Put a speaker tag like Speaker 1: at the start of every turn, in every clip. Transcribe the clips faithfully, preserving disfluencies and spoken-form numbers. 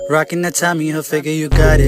Speaker 1: Rocking that Tommy Hilfiger, you got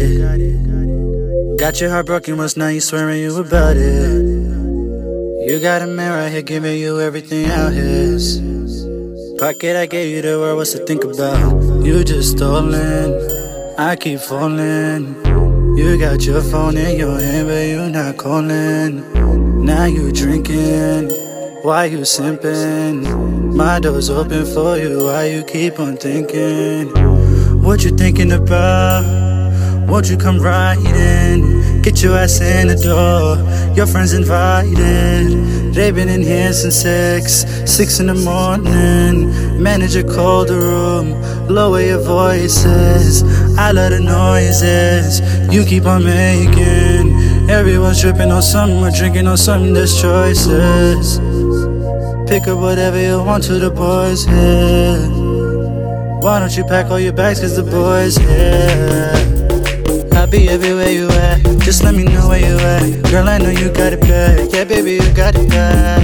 Speaker 1: it. Got your heart broken once, now you swearing you about it. You got a man right here giving you everything out his pocket. I gave you the world, what's to think about? You just stolen, I keep falling. You got your phone in your hand, but you not calling. Now you drinking, why you simping? My door's open for you, why you keep on thinking? What you thinking about? Won't you come right in? Get your ass in the door, your friends invited. They've been in here since six, six in the morning. Manager called the room, lower your voices. I love the noises you keep on making. Everyone's tripping on something or drinking on something, there's choices. Pick up whatever you want to the boys here. Why don't you pack all your bags, cause the boys here. I'll be everywhere you at, just let me know where you at. Girl, I know you got it back, yeah baby, you got it back.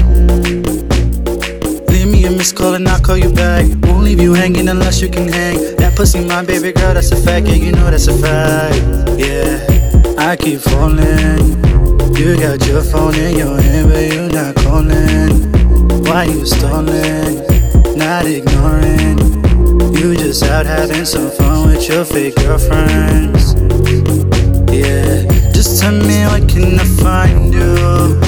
Speaker 1: Leave me a missed call and I'll call you back. Won't leave you hanging unless you can hang. That pussy my baby girl, that's a fact, yeah you know that's a fact. Yeah, I keep falling. You got your phone in your hand, but you not calling. Why you stalling, not ignoring? You just out having some fun with your fake girlfriends. Yeah, just tell me what can I find you?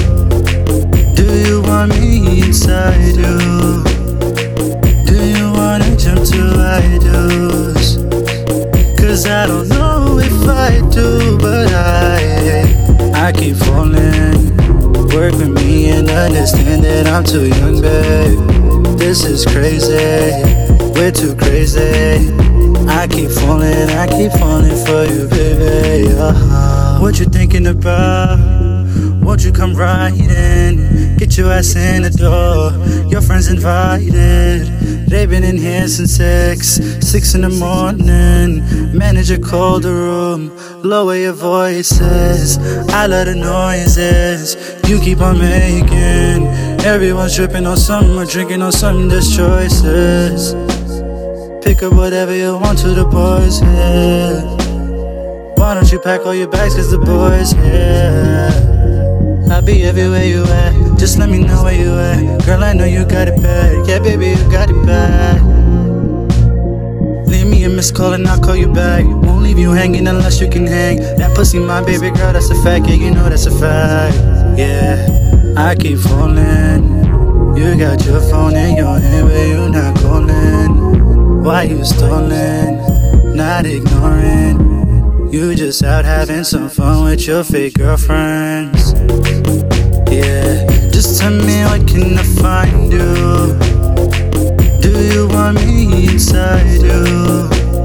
Speaker 1: Do you want me inside you? Do you wanna jump to idols? Cause I don't know if I do, but I, I keep falling. Work with me and understand that I'm too young, babe. This is crazy. We're too crazy. I keep falling, I keep falling for you, baby. Uh-huh. What you thinking about? Won't you come right in? Get your ass in the door, your friends invited. They've been in here since six, six in the morning. Manager called the room, lower your voices. I love the noises you keep on making. Everyone's tripping on something or drinking on something, there's choices. Pick up whatever you want to the boys here. Why don't you pack all your bags, cause the boys here. I'll be everywhere you at, just let me know where you at. Girl, I know you got it back, yeah baby, you got it back. Leave me a missed call and I'll call you back. Won't leave you hanging unless you can hang. That pussy my baby girl, that's a fact, yeah you know that's a fact. Yeah, I keep falling. You got your phone in your hand, but you not calling. Why you stalling, not ignoring? You just out having some fun with your fake girlfriends. Yeah, just tell me what can I find you? Do you want me inside you?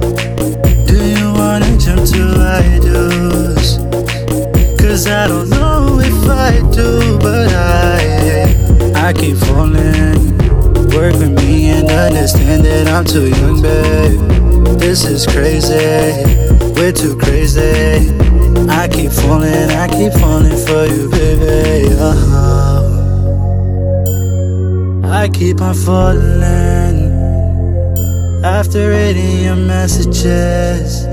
Speaker 1: Do you wanna jump to idols? Cause I don't know if I do, but I, I keep falling. Work with me and understand that I'm too young, babe. This is crazy, we're too crazy. I keep falling, I keep falling for you, baby. Uh-huh. I keep on falling after reading your messages.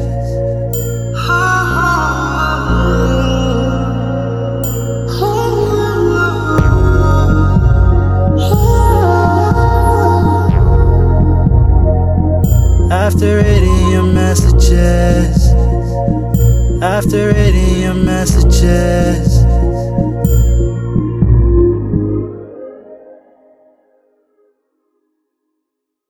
Speaker 1: After reading your messages, after reading your messages.